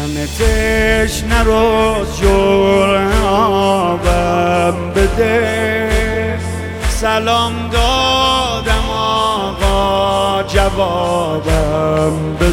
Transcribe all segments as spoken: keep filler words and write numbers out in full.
همه تشنه رو جرعابم بده. سلام دادم آقا جوابم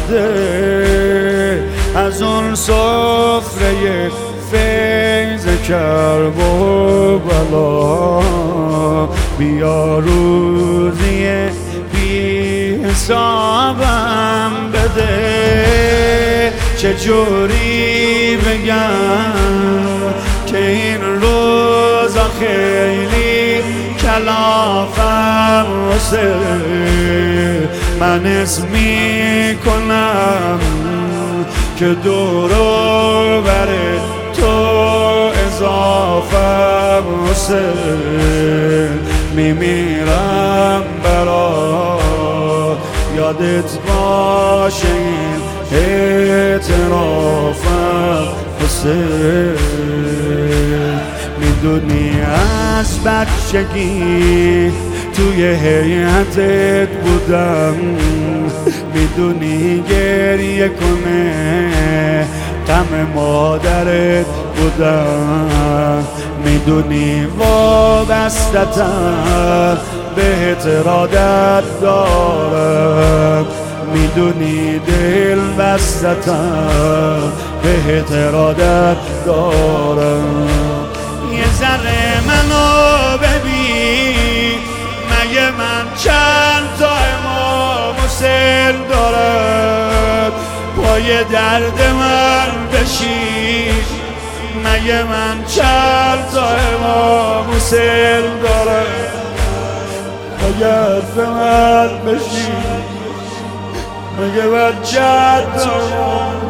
بده. از اون سفره فیض کرب و بلا بیا روزی بی حسابم بده. چجوری بگم که این روزا خیلی کلافم واسه من اسم میکنم که دورو بر تو اضافم واسه میمیرم برا یادت باشه این اعترافم واسه. میدونی از بچگی توی هیئتت بودم، میدونی گریه کنه غم مادرت بودم، میدونی وابستتم بهت ارادت دارم، میدونی دل بستتم بهت ارادت دارم. یه ذره منو ببین، مگه من چند تا امام حسین دارم؟ پای درد من بشین، مگه من چند تا امام حسین دارم؟ پای درد من بشین، مگه من چند تا امام